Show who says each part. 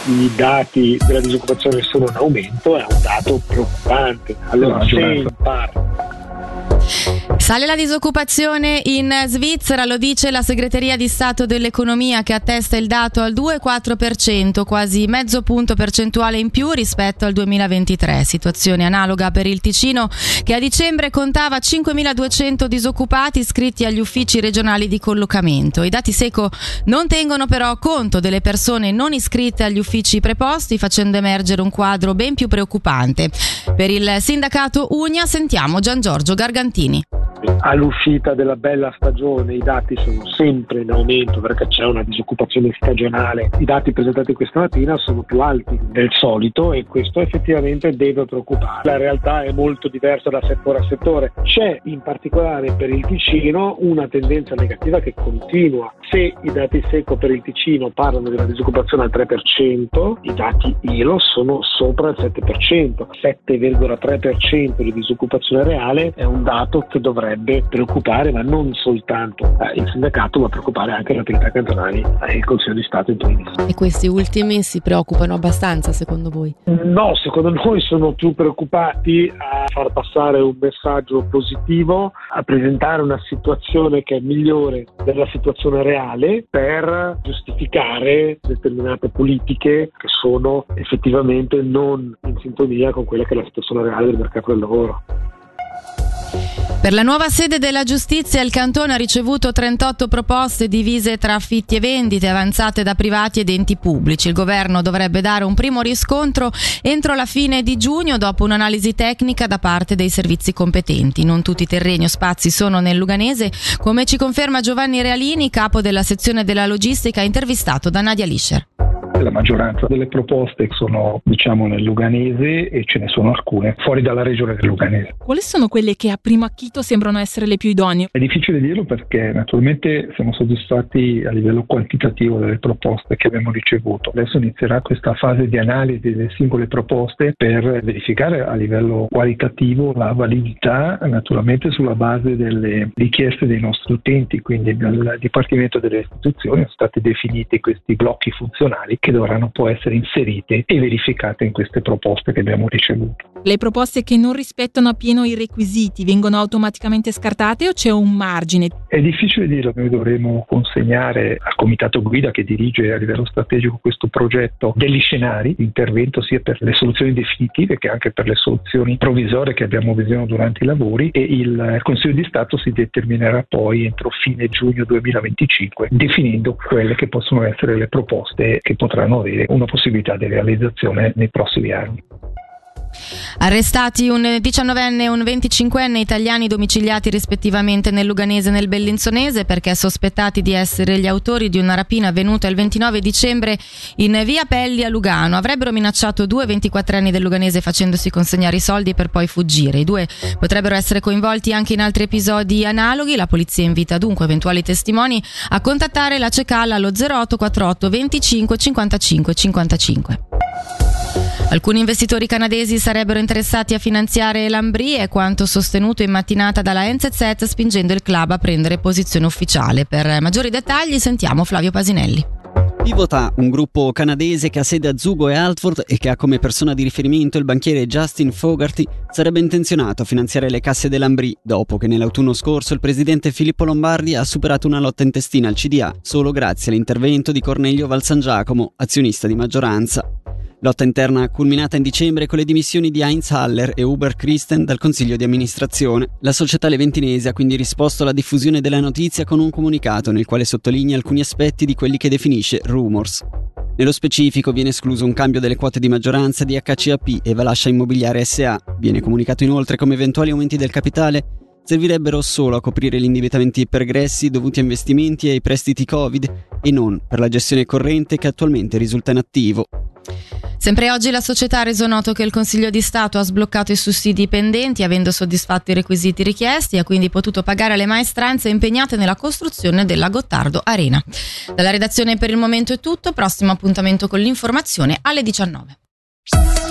Speaker 1: i dati della disoccupazione sono in aumento, è un dato preoccupante. Allora, se in parte
Speaker 2: sale la disoccupazione in Svizzera, lo dice la Segreteria di Stato dell'Economia, che attesta il dato al 2,4%, quasi mezzo punto percentuale in più rispetto al 2023. Situazione analoga per il Ticino, che a dicembre contava 5.200 disoccupati iscritti agli uffici regionali di collocamento. I dati SECO non tengono però conto delle persone non iscritte agli uffici preposti, facendo emergere un quadro ben più preoccupante. Per il sindacato Unia sentiamo Gian Giorgio Gargantini.
Speaker 1: All'uscita della bella stagione i dati sono sempre in aumento perché c'è una disoccupazione stagionale. I dati presentati questa mattina sono più alti del solito e questo effettivamente deve preoccupare. La realtà è molto diversa da settore a settore. C'è in particolare per il Ticino una tendenza negativa che continua. Se i dati SECO per il Ticino parlano della disoccupazione al 3%, i dati ILO sono sopra il 7%. 7,3% di disoccupazione reale è un dato che dovrebbe preoccupare, ma non soltanto il sindacato, ma preoccupare anche le autorità cantonali e il Consiglio di Stato in primis.
Speaker 3: E questi ultimi si preoccupano abbastanza, secondo voi?
Speaker 1: No, secondo noi sono più preoccupati a far passare un messaggio positivo, a presentare una situazione che è migliore della situazione reale per giustificare determinate politiche che sono effettivamente non in sintonia con quella che è la situazione reale del mercato del lavoro.
Speaker 2: Per la nuova sede della giustizia il cantone ha ricevuto 38 proposte divise tra affitti e vendite avanzate da privati ed enti pubblici. Il governo dovrebbe dare un primo riscontro entro la fine di giugno dopo un'analisi tecnica da parte dei servizi competenti. Non tutti i terreni o spazi sono nel Luganese, come ci conferma Giovanni Realini, capo della sezione della logistica, intervistato da Nadia Lischer.
Speaker 4: La maggioranza delle proposte sono, nel Luganese e ce ne sono alcune fuori dalla regione del Luganese.
Speaker 5: Quali sono quelle che a primo acchito sembrano essere le più idonee?
Speaker 4: È difficile dirlo perché naturalmente siamo soddisfatti a livello quantitativo delle proposte che abbiamo ricevuto. Adesso inizierà questa fase di analisi delle singole proposte per verificare a livello qualitativo la validità, naturalmente sulla base delle richieste dei nostri utenti, quindi dal Dipartimento delle Istituzioni sono stati definiti questi blocchi funzionali che dovranno poi essere inserite e verificate in queste proposte che abbiamo ricevuto.
Speaker 5: Le proposte che non rispettano appieno i requisiti vengono automaticamente scartate o c'è un margine?
Speaker 4: È difficile dirlo, noi dovremo consegnare al comitato guida che dirige a livello strategico questo progetto degli scenari di intervento sia per le soluzioni definitive che anche per le soluzioni provvisorie che abbiamo visionato durante i lavori e il Consiglio di Stato si determinerà poi entro fine giugno 2025 definendo quelle che possono essere le proposte che potranno avere una possibilità di realizzazione nei prossimi anni.
Speaker 2: Arrestati un 19enne e un 25enne italiani domiciliati rispettivamente nel Luganese e nel Bellinzonese perché sospettati di essere gli autori di una rapina avvenuta il 29 dicembre in via Pelli a Lugano. Avrebbero minacciato due 24enni del Luganese facendosi consegnare i soldi per poi fuggire. I due potrebbero essere coinvolti anche in altri episodi analoghi. La polizia invita dunque eventuali testimoni a contattare la CECAL allo 0848 25 55 55. Alcuni investitori canadesi sarebbero interessati a finanziare l'Ambrì, è quanto sostenuto in mattinata dalla NZZ, spingendo il club a prendere posizione ufficiale. Per maggiori dettagli sentiamo Flavio Pasinelli.
Speaker 6: Pivota, un gruppo canadese che ha sede a Zugo e Altford e che ha come persona di riferimento il banchiere Justin Fogarty, sarebbe intenzionato a finanziare le casse dell'Ambrì dopo che nell'autunno scorso il presidente Filippo Lombardi ha superato una lotta intestina al CDA solo grazie all'intervento di Cornelio Valsangiacomo, azionista di maggioranza. Lotta interna culminata in dicembre con le dimissioni di Heinz Haller e Hubert Christen dal consiglio di amministrazione. La società leventinese ha quindi risposto alla diffusione della notizia con un comunicato nel quale sottolinea alcuni aspetti di quelli che definisce rumors. Nello specifico viene escluso un cambio delle quote di maggioranza di HCAP e Valascia Immobiliare SA. Viene comunicato inoltre come eventuali aumenti del capitale servirebbero solo a coprire gli indebitamenti pregressi dovuti a investimenti e ai prestiti Covid e non per la gestione corrente che attualmente risulta in attivo.
Speaker 2: Sempre oggi la società ha reso noto che il Consiglio di Stato ha sbloccato i sussidi pendenti avendo soddisfatto i requisiti richiesti e ha quindi potuto pagare le maestranze impegnate nella costruzione della Gottardo Arena. Dalla redazione per il momento è tutto, prossimo appuntamento con l'informazione alle 19.